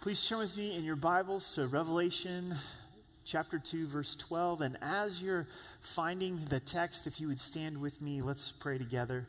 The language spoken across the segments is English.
Please turn with me in your Bibles to Revelation chapter 2, verse 12. And as you're finding the text, if you would stand with me, let's pray together.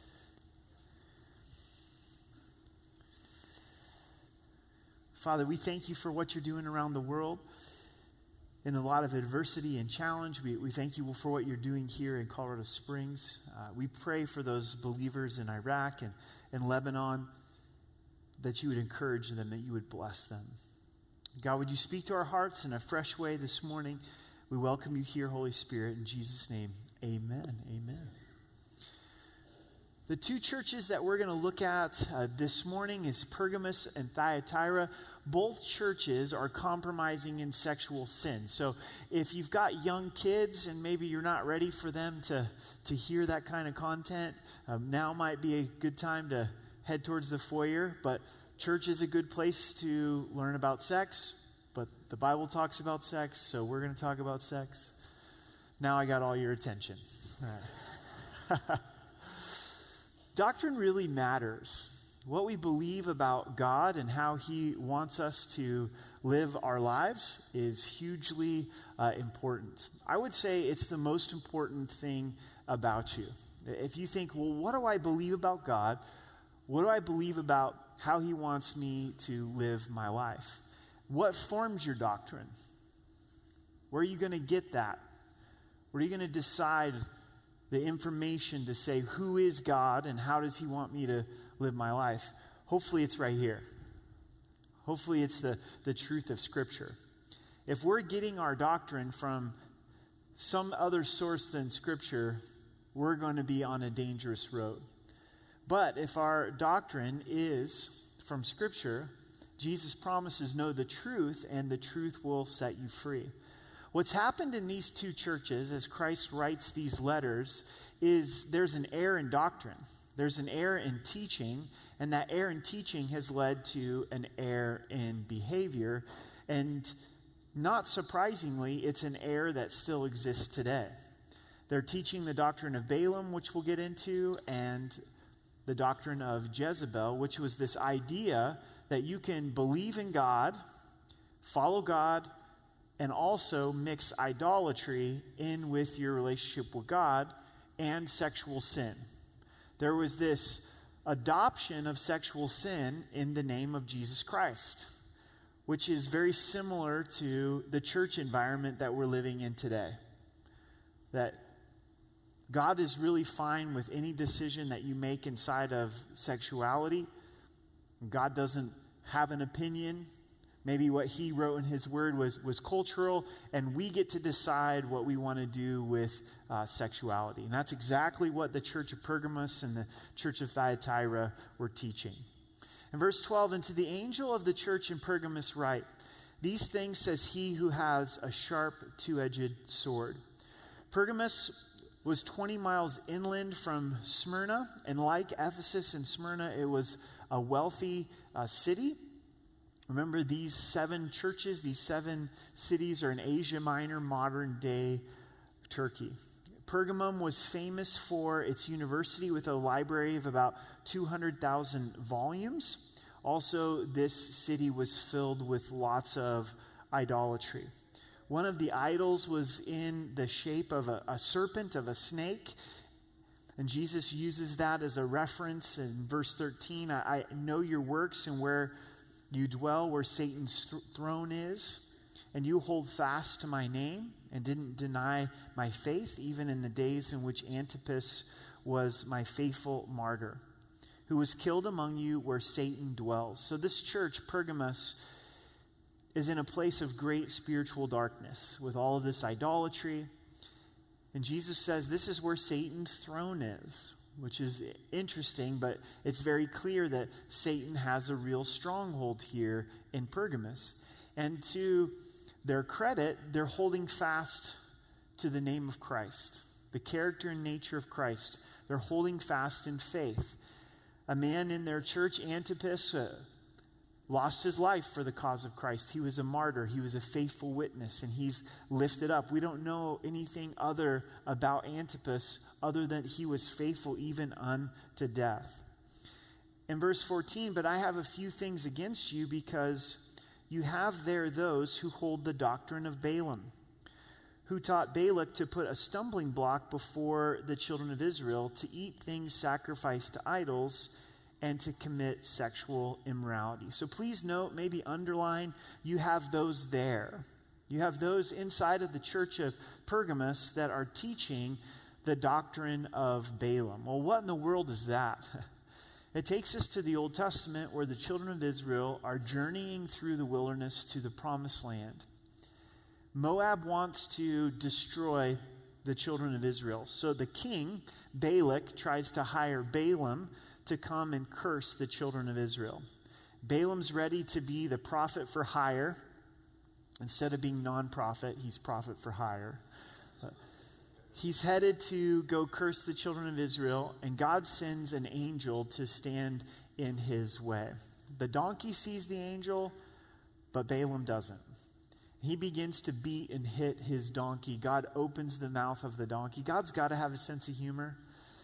Father, we thank you for what you're doing around the world in a lot of adversity and challenge. We thank you for what you're doing here in Colorado Springs. We pray for those believers in Iraq and in Lebanon, that you would encourage them, that you would bless them. God, would you speak to our hearts in a fresh way this morning? We welcome you here, Holy Spirit. In Jesus' name, amen. Amen. The two churches that we're going to look at this morning is Pergamos and Thyatira. Both churches are compromising in sexual sin. So if you've got young kids and maybe you're not ready for them to hear that kind of content, now might be a good time to head towards the foyer. But church is a good place to learn about sex, but the Bible talks about sex, so we're going to talk about sex. Now I got all your attention. All right. Doctrine really matters. What we believe about God and how He wants us to live our lives is hugely important. I would say it's the most important thing about you. If you think, well, what do I believe about God? What do I believe about how He wants me to live my life? What forms your doctrine? Where are you going to get that? Where are you going to decide the information to say who is God and how does He want me to live my life? Hopefully it's right here. Hopefully it's the truth of Scripture. If we're getting our doctrine from some other source than Scripture, we're going to be on a dangerous road. But if our doctrine is from Scripture, Jesus promises know the truth, and the truth will set you free. What's happened in these two churches as Christ writes these letters is there's an error in doctrine. There's an error in teaching, and that error in teaching has led to an error in behavior. And not surprisingly, it's an error that still exists today. They're teaching the doctrine of Balaam, which we'll get into, and the doctrine of Jezebel, which was this idea that you can believe in God, follow God, and also mix idolatry in with your relationship with God and sexual sin. There was this adoption of sexual sin in the name of Jesus Christ, which is very similar to the church environment that we're living in today. That God is really fine with any decision that you make inside of sexuality. God doesn't have an opinion. Maybe what He wrote in His Word was cultural, and we get to decide what we want to do with sexuality. And that's exactly what the church of Pergamos and the church of Thyatira were teaching. In verse 12, and to the angel of the church in Pergamos write, these things says He who has a sharp two-edged sword. Pergamos was 20 miles inland from Smyrna, and like Ephesus and Smyrna, it was a wealthy city. Remember, these 7 churches, these 7 cities are in Asia Minor, modern-day Turkey. Pergamum was famous for its university with a library of about 200,000 volumes. Also, this city was filled with lots of idolatry. One of the idols was in the shape of a serpent, of a snake. And Jesus uses that as a reference in verse 13. I know your works and where you dwell, where Satan's throne is. And you hold fast to my name and didn't deny my faith, even in the days in which Antipas was my faithful martyr, who was killed among you where Satan dwells. So this church, Pergamos, is in a place of great spiritual darkness with all of this idolatry. And Jesus says this is where Satan's throne is, which is interesting, but it's very clear that Satan has a real stronghold here in Pergamos. And to their credit, they're holding fast to the name of Christ, the character and nature of Christ. They're holding fast in faith. A man in their church, Antipas, lost his life for the cause of Christ. He was a martyr. He was a faithful witness, and he's lifted up. We don't know anything other about Antipas other than he was faithful even unto death. In verse 14, but I have a few things against you because you have there those who hold the doctrine of Balaam, who taught Balak to put a stumbling block before the children of Israel, to eat things sacrificed to idols, and to commit sexual immorality. So please note, maybe underline, you have those there. You have those inside of the church of Pergamos that are teaching the doctrine of Balaam. Well, what in the world is that? It takes us to the Old Testament where the children of Israel are journeying through the wilderness to the promised land. Moab wants to destroy the children of Israel. So the king, Balak, tries to hire Balaam to come and curse the children of Israel. Balaam's ready to be the prophet for hire. Instead of being non-prophet, he's prophet for hire. He's headed to go curse the children of Israel, and God sends an angel to stand in his way. The donkey sees the angel, but Balaam doesn't. He begins to beat and hit his donkey. God opens the mouth of the donkey. God's got to have a sense of humor.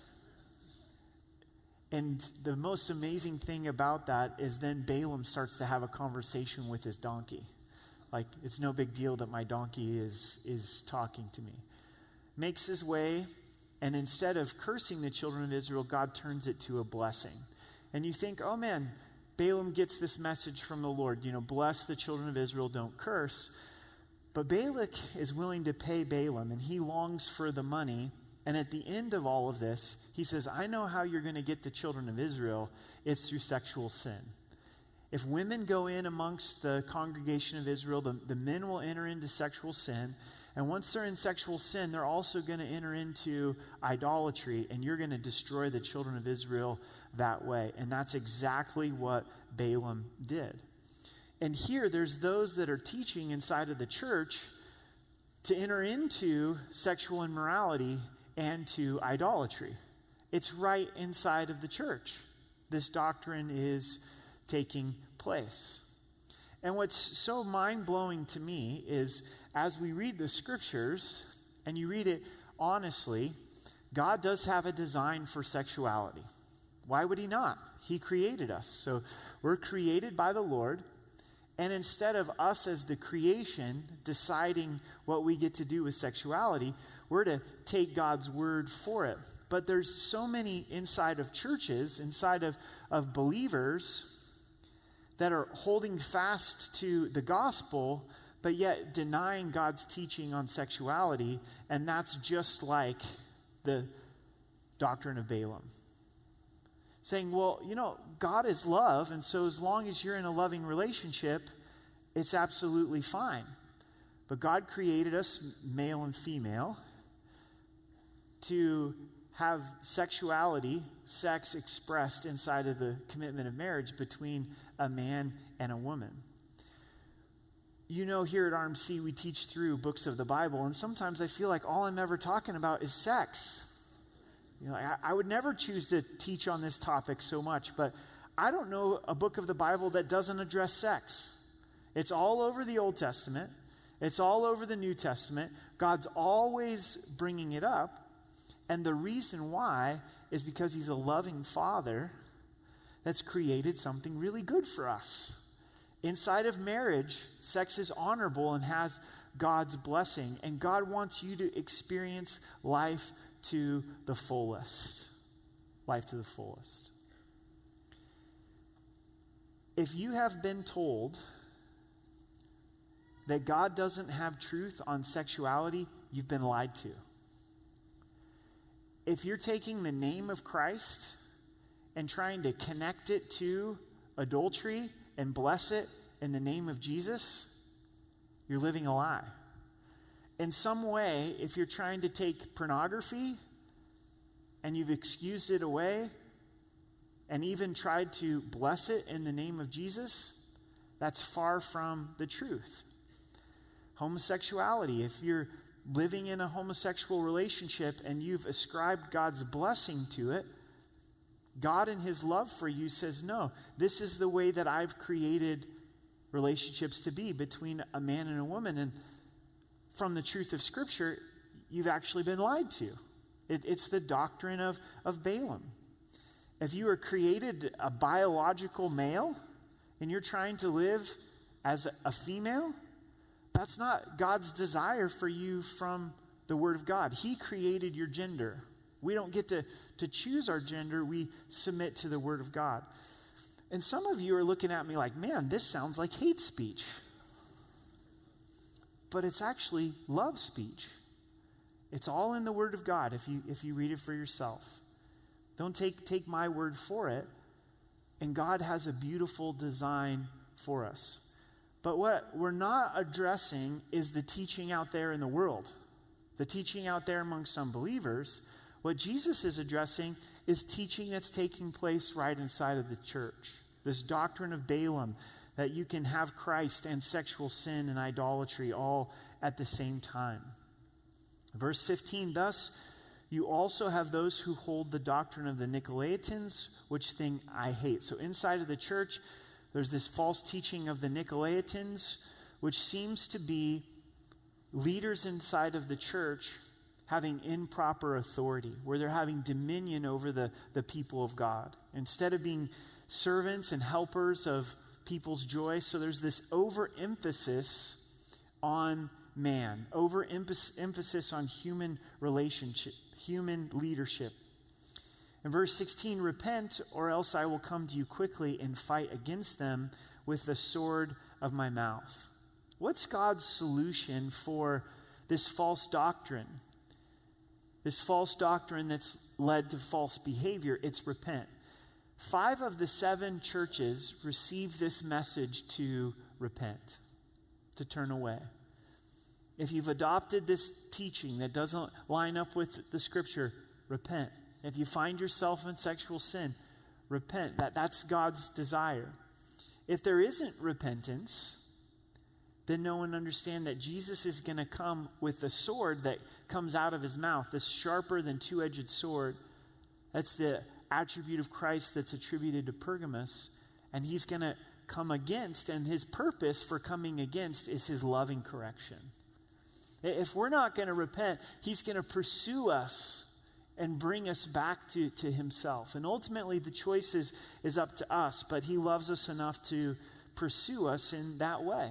And the most amazing thing about that is then Balaam starts to have a conversation with his donkey. Like, it's no big deal that my donkey is talking to me. Makes his way, and instead of cursing the children of Israel, God turns it to a blessing. And you think, oh man, Balaam gets this message from the Lord. You know, bless the children of Israel, don't curse. But Balak is willing to pay Balaam, and he longs for the money. And at the end of all of this, he says, I know how you're going to get the children of Israel. It's through sexual sin. If women go in amongst the congregation of Israel, the men will enter into sexual sin. And once they're in sexual sin, they're also going to enter into idolatry. And you're going to destroy the children of Israel that way. And that's exactly what Balaam did. And here, there's those that are teaching inside of the church to enter into sexual immorality and to idolatry. It's right inside of the church. This doctrine is taking place. And what's so mind-blowing to me is as we read the scriptures, and you read it honestly, God does have a design for sexuality. Why would he not? He created us. So we're created by the Lord. And instead of us as the creation deciding what we get to do with sexuality, we're to take God's word for it. But there's so many inside of churches, inside of believers that are holding fast to the gospel, but yet denying God's teaching on sexuality. And that's just like the doctrine of Balaam. Saying, well, you know, God is love, and so as long as you're in a loving relationship, it's absolutely fine. But God created us, male and female, to have sexuality, sex expressed inside of the commitment of marriage between a man and a woman. You know, here at RMC, we teach through books of the Bible, and sometimes I feel like all I'm ever talking about is sex. You know, I would never choose to teach on this topic so much, but I don't know a book of the Bible that doesn't address sex. It's all over the Old Testament. It's all over the New Testament. God's always bringing it up, and the reason why is because he's a loving father that's created something really good for us. Inside of marriage, sex is honorable and has God's blessing, and God wants you to experience life to the fullest. Life to the fullest. If you have been told that God doesn't have truth on sexuality, you've been lied to. If you're taking the name of Christ and trying to connect it to adultery and bless it in the name of Jesus, you're living a lie. In some way, if you're trying to take pornography and you've excused it away and even tried to bless it in the name of Jesus, that's far from the truth. Homosexuality, if you're living in a homosexual relationship and you've ascribed God's blessing to it, God in his love for you says, no, this is the way that I've created relationships to be between a man and a woman. And from the truth of Scripture, you've actually been lied to. It's the doctrine of Balaam. If you were created a biological male and you're trying to live as a female, that's not God's desire for you from the Word of God. He created your gender. We don't get to choose our gender. We submit to the Word of God. And some of you are looking at me like, man, this sounds like hate speech. But it's actually love speech. It's all in the Word of God if you read it for yourself. Don't take my word for it. And God has a beautiful design for us. But what we're not addressing is the teaching out there in the world, the teaching out there among some believers. What Jesus is addressing is teaching that's taking place right inside of the church. This doctrine of Balaam, that you can have Christ and sexual sin and idolatry all at the same time. Verse 15, thus you also have those who hold the doctrine of the Nicolaitans, which thing I hate. So inside of the church, there's this false teaching of the Nicolaitans, which seems to be leaders inside of the church having improper authority, where they're having dominion over the people of God, instead of being servants and helpers of people's joy. So there's this overemphasis on man, overemphasis on human relationship, human leadership. In verse 16, repent, or else I will come to you quickly and fight against them with the sword of my mouth. What's God's solution for this false doctrine? This false doctrine that's led to false behavior, it's repent. 5 of the 7 churches received this message to repent, to turn away. If you've adopted this teaching that doesn't line up with the Scripture, repent. If you find yourself in sexual sin, repent. That's God's desire. If there isn't repentance, then no one understand that Jesus is going to come with the sword that comes out of his mouth, this sharper than two-edged sword. That's the attribute of Christ that's attributed to Pergamos, and he's going to come against, and his purpose for coming against is his loving correction. If we're not going to repent, he's going to pursue us and bring us back to himself. And ultimately, the choice is up to us, but he loves us enough to pursue us in that way.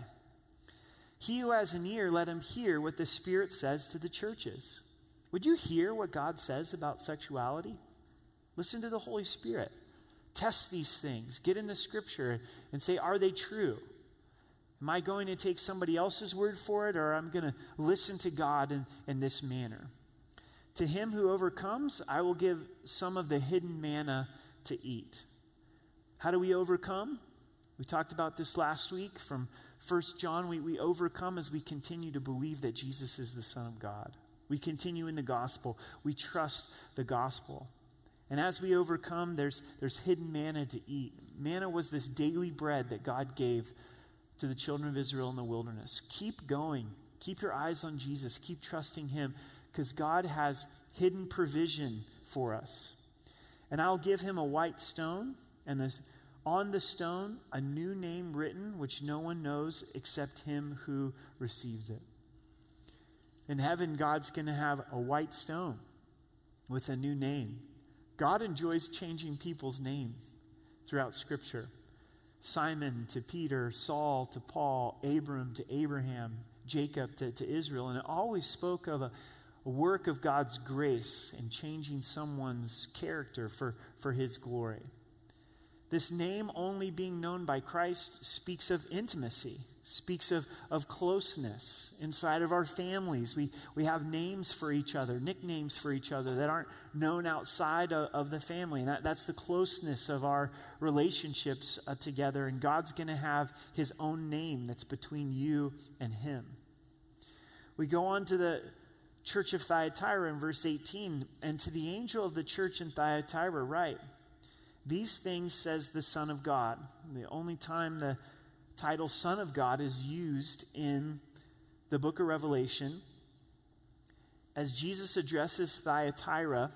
He who has an ear, let him hear what the Spirit says to the churches. Would you hear what God says about sexuality? Listen to the Holy Spirit. Test these things. Get in the Scripture and say, are they true? Am I going to take somebody else's word for it, or I'm going to listen to God in this manner? To him who overcomes, I will give some of the hidden manna to eat. How do we overcome? We talked about this last week from 1 John. We overcome as we continue to believe that Jesus is the Son of God. We continue in the gospel. We trust the gospel. And as we overcome, there's hidden manna to eat. Manna was this daily bread that God gave to the children of Israel in the wilderness. Keep going. Keep your eyes on Jesus. Keep trusting him, because God has hidden provision for us. And I'll give him a white stone, and on the stone a new name written, which no one knows except him who receives it. In heaven, God's going to have a white stone with a new name. God enjoys changing people's names throughout Scripture. Simon to Peter, Saul to Paul, Abram to Abraham, Jacob to Israel. And it always spoke of a work of God's grace in changing someone's character for his glory. This name only being known by Christ speaks of intimacy, speaks of closeness inside of our families. We have names for each other, nicknames for each other that aren't known outside of the family. And that's the closeness of our relationships together. And God's going to have his own name that's between you and him. We go on to the church of Thyatira in verse 18. And to the angel of the church in Thyatira write, these things says the Son of God. The only time the title Son of God is used in the book of Revelation. As Jesus addresses Thyatira,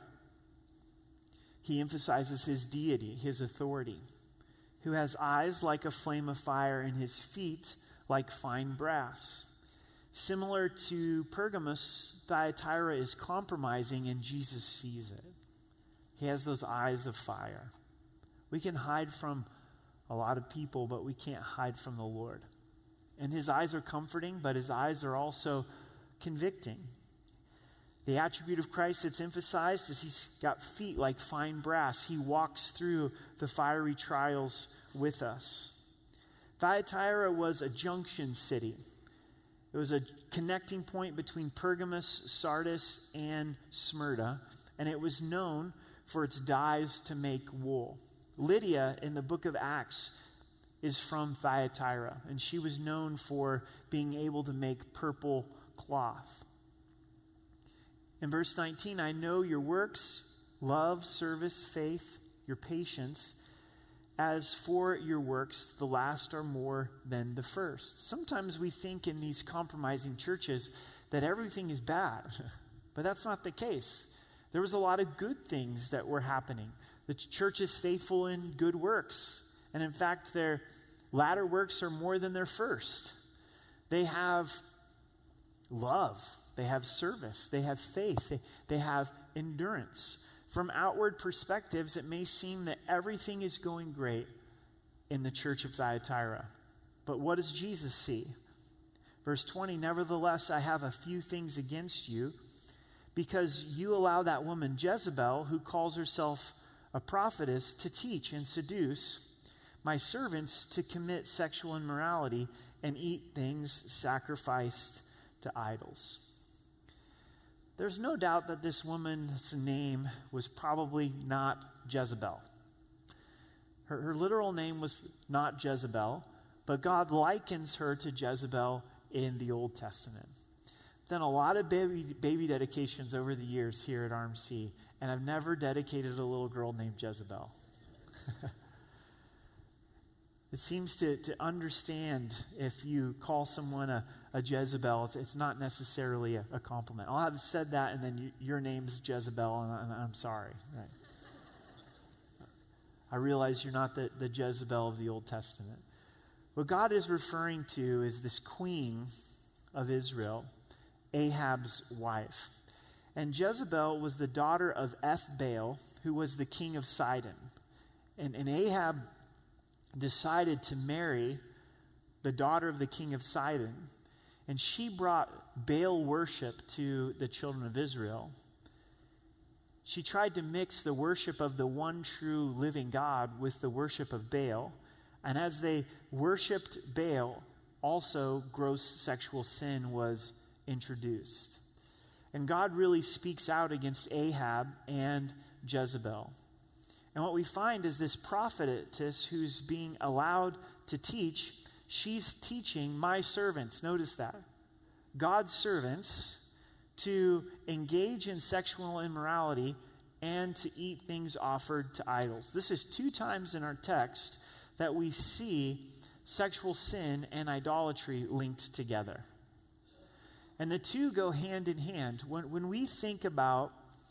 he emphasizes his deity, his authority, who has eyes like a flame of fire and his feet like fine brass. Similar to Pergamos, Thyatira is compromising and Jesus sees it. He has those eyes of fire. We can hide from a lot of people, but we can't hide from the Lord. And his eyes are comforting, but his eyes are also convicting. The attribute of Christ that's emphasized is he's got feet like fine brass. He walks through the fiery trials with us. Thyatira was a junction city. It was a connecting point between Pergamos, Sardis, and Smyrna, and it was known for its dyes to make wool. Lydia in the book of Acts is from Thyatira, and she was known for being able to make purple cloth. In verse 19, I know your works, love, service, faith, your patience. As for your works, the last are more than the first. Sometimes we think in these compromising churches that everything is bad, but that's not the case. There was a lot of good things that were happening. The church is faithful in good works, and in fact, their latter works are more than their first. They have love. They have service. They have faith. They have endurance. From outward perspectives, it may seem that everything is going great in the church of Thyatira. But what does Jesus see? Verse 20, nevertheless, I have a few things against you, because you allow that woman Jezebel, who calls herself a prophetess, to teach and seduce my servants to commit sexual immorality and eat things sacrificed to idols. There's no doubt that this woman's name was probably not Jezebel. Her literal name was not Jezebel, but God likens her to Jezebel in the Old Testament. I've done a lot of baby dedications over the years here at RMC, and I've never dedicated a little girl named Jezebel. It seems to understand if you call someone a Jezebel, it's not necessarily a compliment. I'll have said that, and then your name's Jezebel, and I'm sorry. Right. I realize you're not the Jezebel of the Old Testament. What God is referring to is this queen of Israel, Ahab's wife. And Jezebel was the daughter of Ethbaal, who was the king of Sidon. And Ahab decided to marry the daughter of the king of Sidon, and she brought Baal worship to the children of Israel. She tried to mix the worship of the one true living God with the worship of Baal, and as they worshiped Baal, also gross sexual sin was introduced. And God really speaks out against Ahab and Jezebel. And what we find is this prophetess who's being allowed to teach, she's teaching my servants, notice that, God's servants, to engage in sexual immorality and to eat things offered to idols. This is 2 times in our text that we see sexual sin and idolatry linked together. And the two go hand in hand. When we think about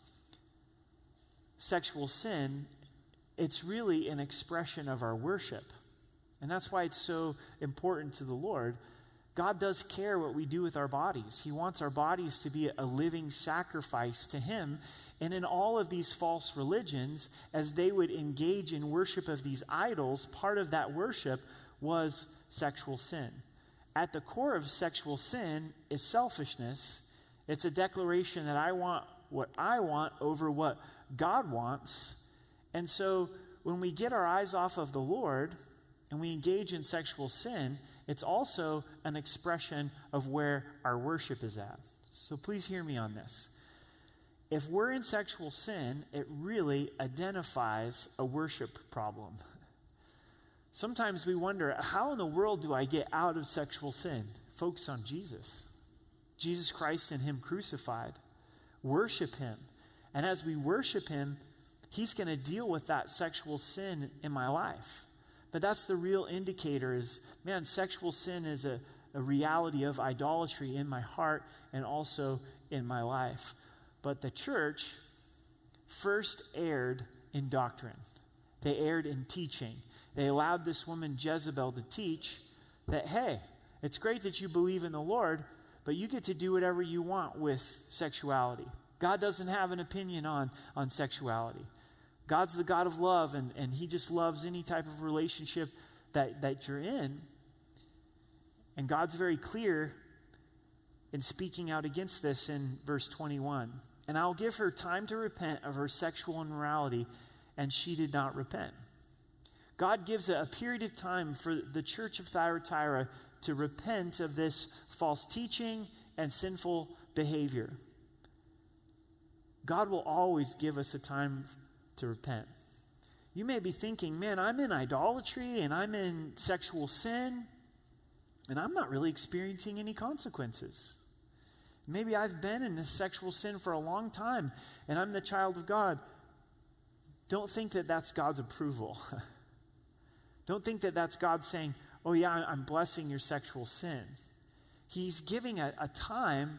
sexual sin, it's really an expression of our worship. And that's why it's so important to the Lord. God does care what we do with our bodies. He wants our bodies to be a living sacrifice to Him. And in all of these false religions, as they would engage in worship of these idols, part of that worship was sexual sin. At the core of sexual sin is selfishness. It's a declaration that I want what I want over what God wants. And so when we get our eyes off of the Lord and we engage in sexual sin, it's also an expression of where our worship is at. So please hear me on this. If we're in sexual sin, it really identifies a worship problem. Sometimes we wonder, how in the world do I get out of sexual sin? Focus on Jesus. Jesus Christ and Him crucified. Worship Him. And as we worship Him, He's going to deal with that sexual sin in my life. But that's the real indicator is, man, sexual sin is a reality of idolatry in my heart and also in my life. But the church first erred in doctrine. They erred in teaching. They allowed this woman Jezebel to teach that, hey, it's great that you believe in the Lord, but you get to do whatever you want with sexuality. God doesn't have an opinion on sexuality. God's the God of love, and He just loves any type of relationship that you're in. And God's very clear in speaking out against this in verse 21. And I'll give her time to repent of her sexual immorality, and she did not repent. God gives a period of time for the church of Thyatira to repent of this false teaching and sinful behavior. God will always give us a time to repent. You may be thinking, man, I'm in idolatry and I'm in sexual sin, and I'm not really experiencing any consequences. Maybe I've been in this sexual sin for a long time, and I'm the child of God. Don't think that that's God's approval. Don't think that that's God saying, oh yeah, I'm blessing your sexual sin. He's giving a time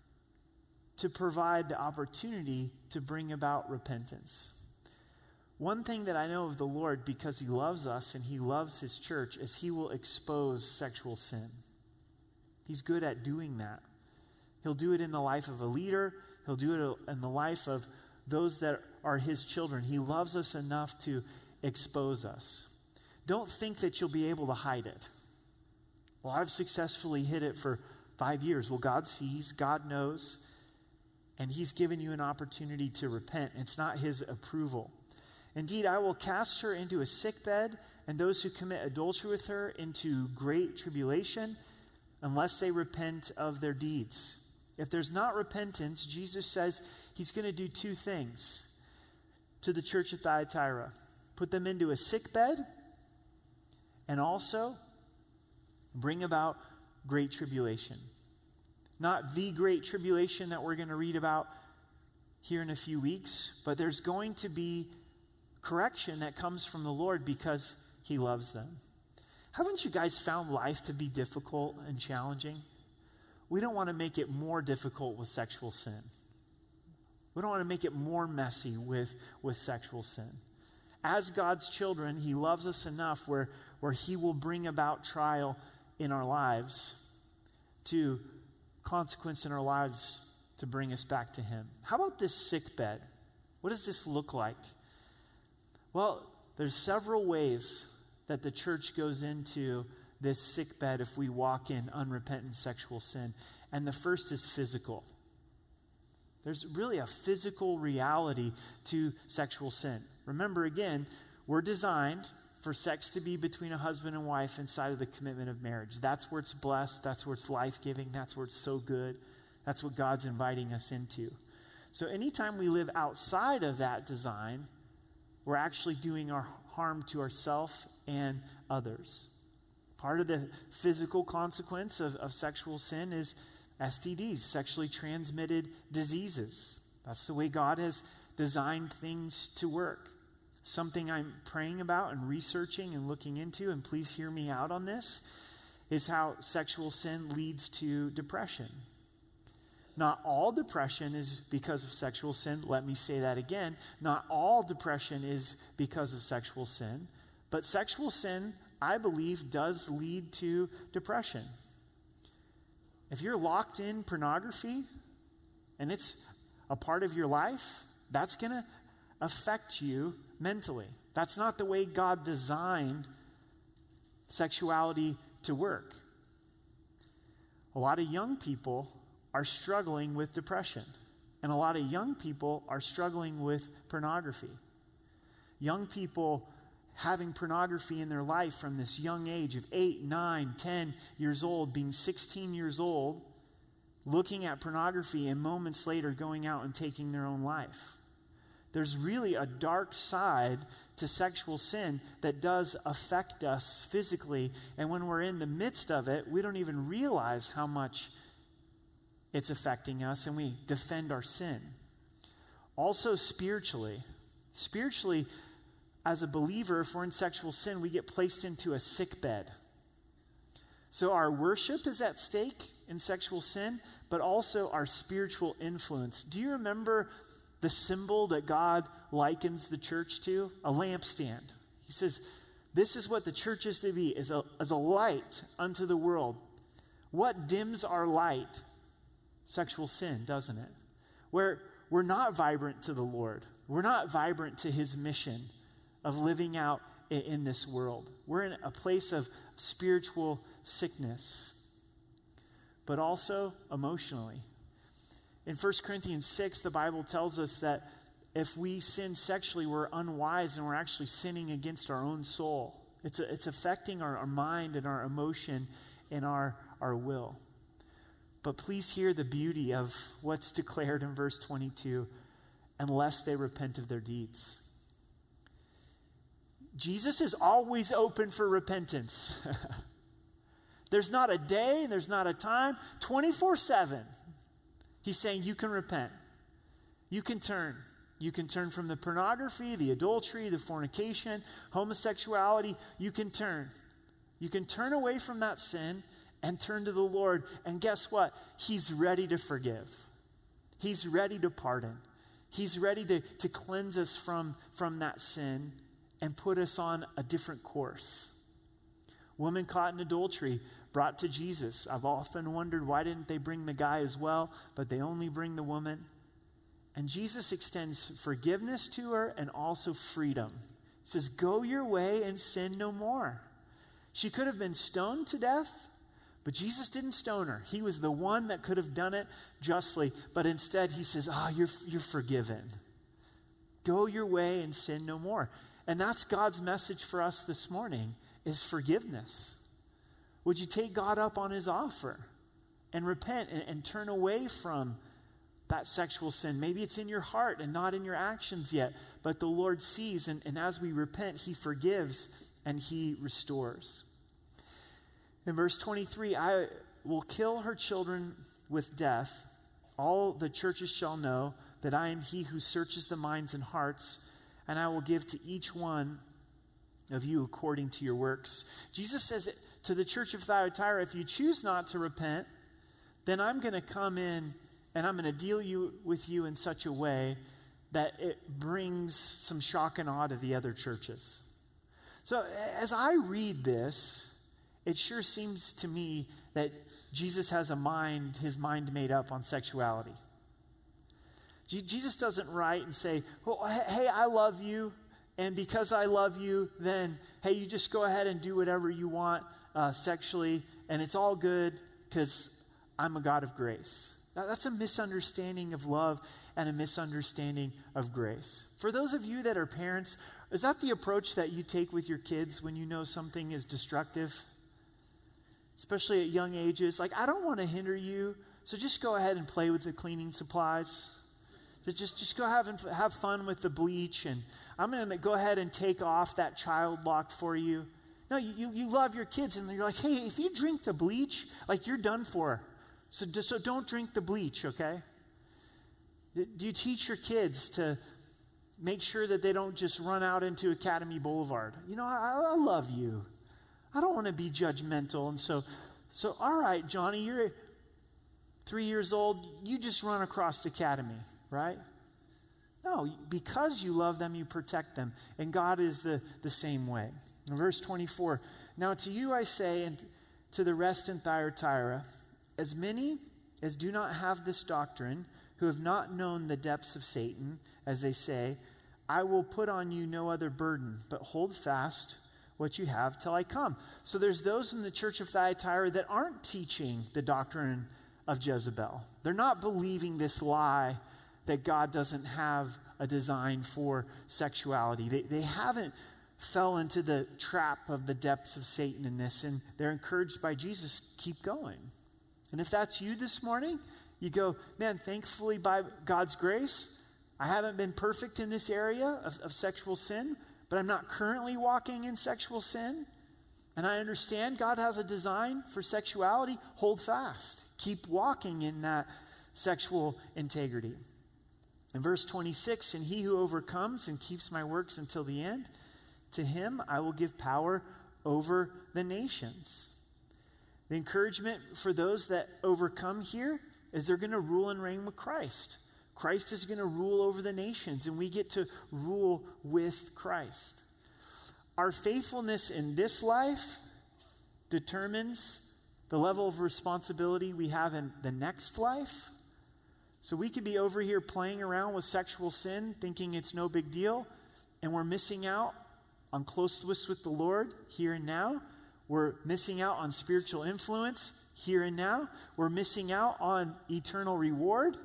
to provide the opportunity to bring about repentance. One thing that I know of the Lord, because he loves us and he loves his church, is he will expose sexual sin. He's good at doing that. He'll do it in the life of a leader. He'll do it in the life of those that are his children. He loves us enough to expose us. Don't think that you'll be able to hide it. Well, I've successfully hid it for 5 years. Well, God sees, God knows, and he's given you an opportunity to repent. It's not his approval. Indeed, I will cast her into a sickbed, and those who commit adultery with her into great tribulation, unless they repent of their deeds. If there's not repentance, Jesus says he's going to do two things to the church at Thyatira. Put them into a sickbed, and also bring about great tribulation. Not the great tribulation that we're going to read about here in a few weeks, but there's going to be correction that comes from the Lord because he loves them. Haven't you guys found life to be difficult and challenging? We don't want to make it more difficult with sexual sin. We don't want to make it more messy with sexual sin. As God's children, he loves us enough where he will bring about trial in our lives, to consequence in our lives to bring us back to him. How about this sick bed? What does this look like? Well, there's several ways that the church goes into this sick bed if we walk in unrepentant sexual sin. And the first is physical. There's really a physical reality to sexual sin. Remember, again, we're designed for sex to be between a husband and wife inside of the commitment of marriage. That's where it's blessed. That's where it's life-giving. That's where it's so good. That's what God's inviting us into. So anytime we live outside of that design, we're actually doing our harm to ourselves and others. Part of the physical consequence of sexual sin is STDs, sexually transmitted diseases. That's the way God has designed things to work. Something I'm praying about and researching and looking into, and please hear me out on this, is how sexual sin leads to depression. Not all depression is because of sexual sin. Let me say that again. Not all depression is because of sexual sin. But sexual sin, I believe, does lead to depression. If you're locked in pornography and it's a part of your life, that's going to affect you mentally. That's not the way God designed sexuality to work. A lot of young people are struggling with depression, and a lot of young people are struggling with pornography. Young people having pornography in their life from this young age of 8, 9, 10 years old, being 16 years old, looking at pornography, and moments later going out and taking their own life. There's really a dark side to sexual sin that does affect us physically, and when we're in the midst of it, we don't even realize how much it's affecting us, and we defend our sin. Also spiritually, as a believer, if we're in sexual sin, we get placed into a sick bed. So our worship is at stake in sexual sin, but also our spiritual influence. Do you remember the symbol that God likens the church to? A lampstand. He says, this is what the church is to be, as a light unto the world. What dims our light? Sexual sin, doesn't it? Where we're not vibrant to the Lord. We're not vibrant to his mission of living out in this world. We're in a place of spiritual sickness. but also emotionally. In 1 Corinthians 6, the Bible tells us that if we sin sexually, we're unwise and we're actually sinning against our own soul. It's affecting our mind and our emotion and our will. But please hear the beauty of what's declared in verse 22, unless they repent of their deeds. Jesus is always open for repentance. There's not a day, there's not a time, 24/7. He's saying you can repent. You can turn. You can turn from the pornography, the adultery, the fornication, homosexuality. You can turn. You can turn away from that sin and turn to the Lord. And guess what? He's ready to forgive. He's ready to pardon. He's ready to cleanse us from that sin and put us on a different course. Woman caught in adultery, brought to Jesus. I've often wondered, why didn't they bring the guy as well? But they only bring the woman. And Jesus extends forgiveness to her and also freedom. He says, go your way and sin no more. She could have been stoned to death, but Jesus didn't stone her. He was the one that could have done it justly. But instead, he says, you're forgiven. Go your way and sin no more. And that's God's message for us this morning, is forgiveness. Would you take God up on his offer and repent and turn away from that sexual sin? Maybe it's in your heart and not in your actions yet, but the Lord sees, and as we repent, he forgives and he restores. In verse 23, I will kill her children with death. All the churches shall know that I am he who searches the minds and hearts, and I will give to each one of you according to your works. Jesus says to the church of Thyatira, if you choose not to repent, then I'm going to come in and I'm going to deal with you in such a way that it brings some shock and awe to the other churches. So as I read this, it sure seems to me that Jesus has his mind made up on sexuality. Jesus doesn't write and say, well, hey, I love you, and because I love you, then, hey, you just go ahead and do whatever you want sexually, and it's all good because I'm a God of grace. Now, that's a misunderstanding of love and a misunderstanding of grace. For those of you that are parents, is that the approach that you take with your kids when you know something is destructive? Especially at young ages. Like, I don't want to hinder you, so just go ahead and play with the cleaning supplies. Just go have fun with the bleach, and I'm going to go ahead and take off that child lock for you. No, you love your kids, and you're like, hey, if you drink the bleach, like, you're done for. So don't drink the bleach, okay? Do you teach your kids to make sure that they don't just run out into Academy Boulevard? You know, I love you. I don't want to be judgmental. And so all right, Johnny, you're 3 years old. You just run across Academy, right? No, because you love them, you protect them. And God is the same way. In verse 24, now to you I say, and to the rest in Thyatira, as many as do not have this doctrine, who have not known the depths of Satan, as they say, I will put on you no other burden, but hold fast what you have till I come. So there's those in the church of Thyatira that aren't teaching the doctrine of Jezebel. They're not believing this lie that God doesn't have a design for sexuality. They haven't fell into the trap of the depths of Satan in this, and they're encouraged by Jesus, keep going. And if that's you this morning, you go, man, thankfully by God's grace, I haven't been perfect in this area of sexual sin, but I'm not currently walking in sexual sin. And I understand God has a design for sexuality. Hold fast. Keep walking in that sexual integrity. In verse 26, and he who overcomes and keeps my works until the end, to him I will give power over the nations. The encouragement for those that overcome here is they're going to rule and reign with Christ. Christ is going to rule over the nations, and we get to rule with Christ. Our faithfulness in this life determines the level of responsibility we have in the next life. So we could be over here playing around with sexual sin, thinking it's no big deal, and we're missing out on closeness with the Lord here and now. We're missing out on spiritual influence here and now. We're missing out on eternal reward.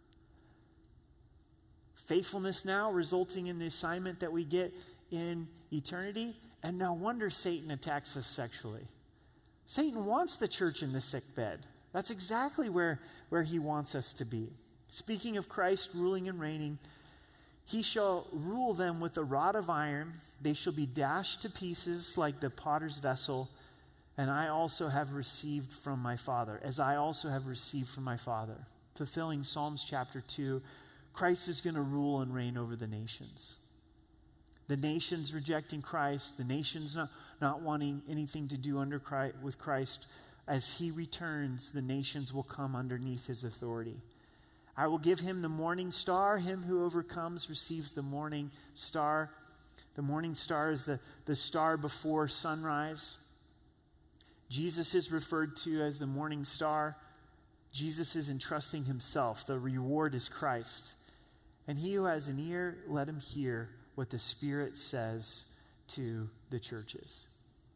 Faithfulness now resulting in the assignment that we get in eternity. And no wonder Satan attacks us sexually. Satan wants the church in the sick bed. That's exactly where he wants us to be. Speaking of Christ ruling and reigning, he shall rule them with a rod of iron. They shall be dashed to pieces like the potter's vessel. And I also have received from my Father, as I also have received from my Father. Fulfilling Psalms chapter 2, Christ is going to rule and reign over the nations. The nations rejecting Christ, the nations not wanting anything to do with Christ. As he returns, the nations will come underneath his authority. I will give him the morning star. Him who overcomes receives the morning star. The morning star is the star before sunrise. Jesus is referred to as the morning star. Jesus is entrusting himself. The reward is Christ. And he who has an ear, let him hear what the Spirit says to the churches.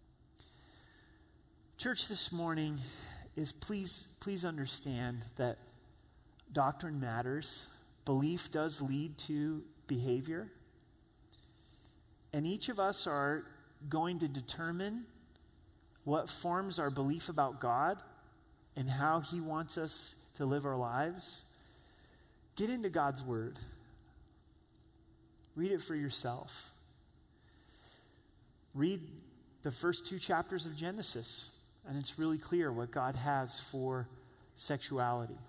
Church, this morning is please understand that doctrine matters. Belief does lead to behavior. And each of us are going to determine what forms our belief about God and how he wants us to live our lives. Get into God's Word. Read it for yourself. Read the first 2 chapters of Genesis, and it's really clear what God has for sexuality.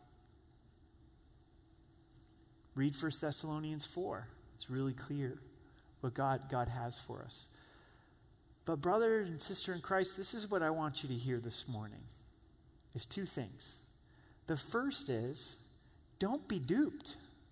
Read 1 Thessalonians 4. It's really clear what God has for us. But brother and sister in Christ, this is what I want you to hear this morning. Is 2 things. The first is, don't be duped.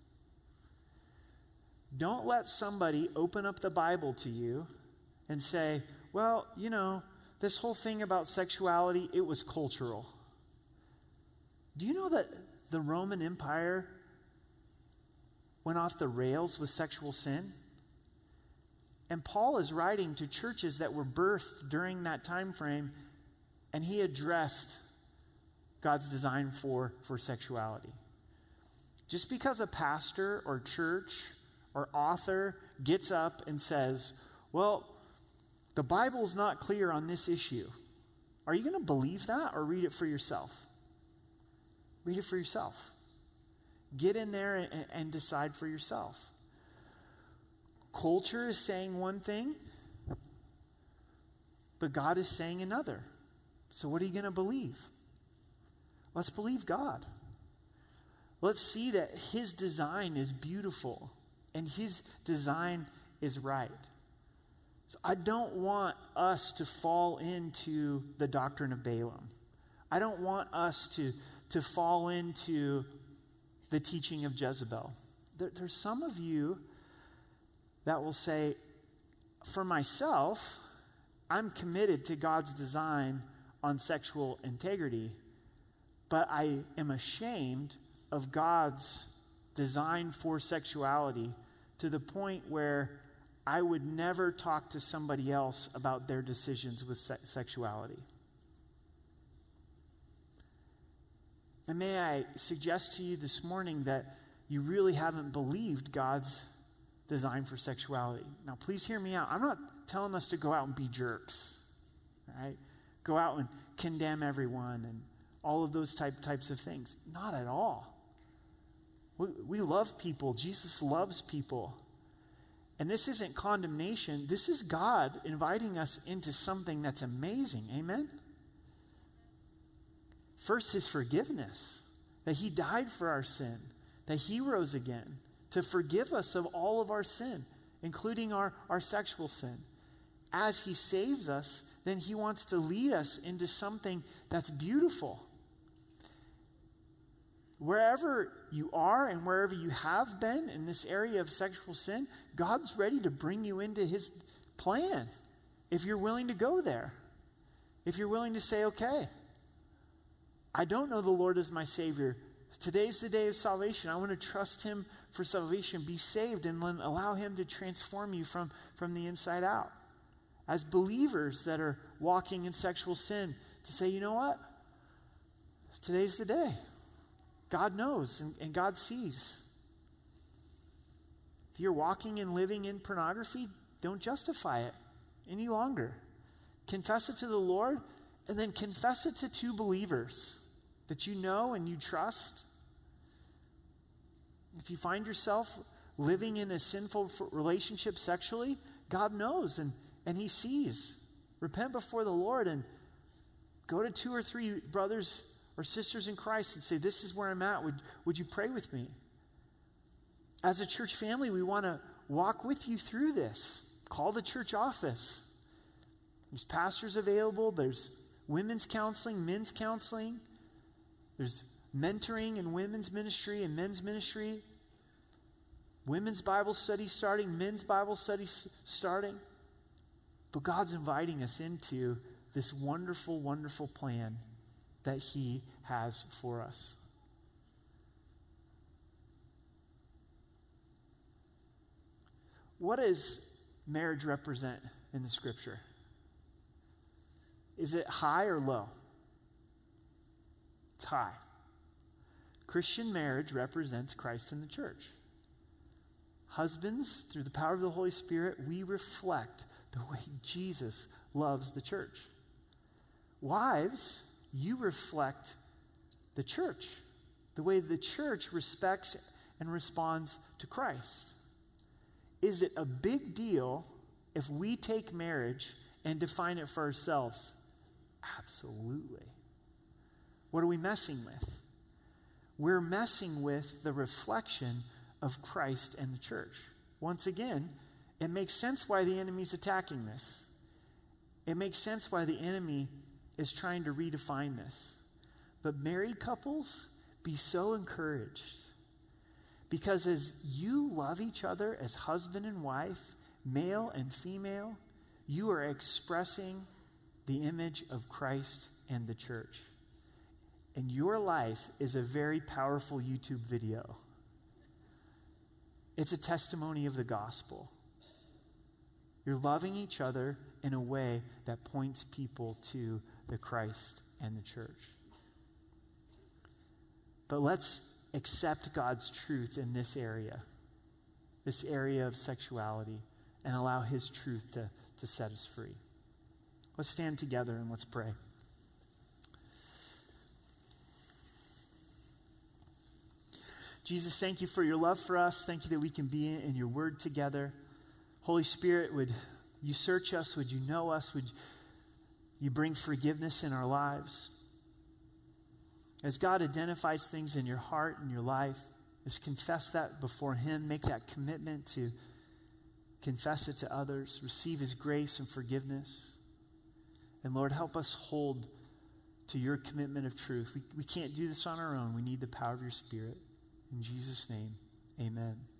Don't let somebody open up the Bible to you and say, well, this whole thing about sexuality, it was cultural. Do you know that the Roman Empire went off the rails with sexual sin? And Paul is writing to churches that were birthed during that time frame, and he addressed God's design for sexuality. Just because a pastor or church or author gets up and says, well, the Bible's not clear on this issue, are you going to believe that or read it for yourself? Read it for yourself. Get in there and decide for yourself. Culture is saying one thing, but God is saying another. So what are you going to believe? Let's believe God. Let's see that his design is beautiful and his design is right. So I don't want us to fall into the doctrine of Balaam. I don't want us to fall into the teaching of Jezebel. There's some of you that will say, for myself, I'm committed to God's design on sexual integrity, but I am ashamed of God's design for sexuality to the point where I would never talk to somebody else about their decisions with sexuality. And may I suggest to you this morning that you really haven't believed God's design for sexuality. Now, please hear me out. I'm not telling us to go out and be jerks, right? Go out and condemn everyone and all of those types of things. Not at all. We love people. Jesus loves people. And this isn't condemnation. This is God inviting us into something that's amazing. Amen? First, his forgiveness. That he died for our sin. That he rose again to forgive us of all of our sin, including our sexual sin. As he saves us, then he wants to lead us into something that's beautiful. Wherever you are and wherever you have been in this area of sexual sin, God's ready to bring you into his plan if you're willing to go there. If you're willing to say, okay, I don't know the Lord as my Savior. Today's the day of salvation. I want to trust him for salvation. Be saved and then allow him to transform you from the inside out. as believers that are walking in sexual sin, to say, you know what? Today's the day. God knows and God sees. If you're walking and living in pornography, don't justify it any longer. Confess it to the Lord, and then confess it to two believers that you know and you trust. If you find yourself living in a sinful relationship sexually, God knows and He sees. Repent before the Lord and go to 2 or 3 brothers or sisters in Christ and say, this is where I'm at. Would you pray with me? As a church family, we want to walk with you through this. Call the church office. There's pastors available. There's women's counseling, men's counseling. There's mentoring in women's ministry and men's ministry. Women's Bible study starting, men's Bible study starting. But God's inviting us into this wonderful, wonderful plan that He has for us. What does marriage represent in the Scripture? Is it high or low? It's high. Christian marriage represents Christ and the church. Husbands, through the power of the Holy Spirit, we reflect the way Jesus loves the church. Wives, you reflect the church, the way the church respects and responds to Christ. Is it a big deal if we take marriage and define it for ourselves? Absolutely. What are we messing with? We're messing with the reflection of Christ and the church. Once again, it makes sense why the enemy's attacking this. It makes sense why the enemy is trying to redefine this. But married couples, be so encouraged. Because as you love each other as husband and wife, male and female, you are expressing the image of Christ and the church. And your life is a very powerful YouTube video. It's a testimony of the gospel. You're loving each other in a way that points people to the Christ and the church. But let's accept God's truth in this area of sexuality, and allow His truth to set us free. Let's stand together and let's pray. Jesus, thank you for your love for us. Thank you that we can be in your word together. Holy Spirit, would you search us? Would you know us? Would you bring forgiveness in our lives? As God identifies things in your heart and your life, just confess that before Him. Make that commitment to confess it to others. Receive His grace and forgiveness. And Lord, help us hold to your commitment of truth. We can't do this on our own. We need the power of your Spirit. In Jesus' name, amen.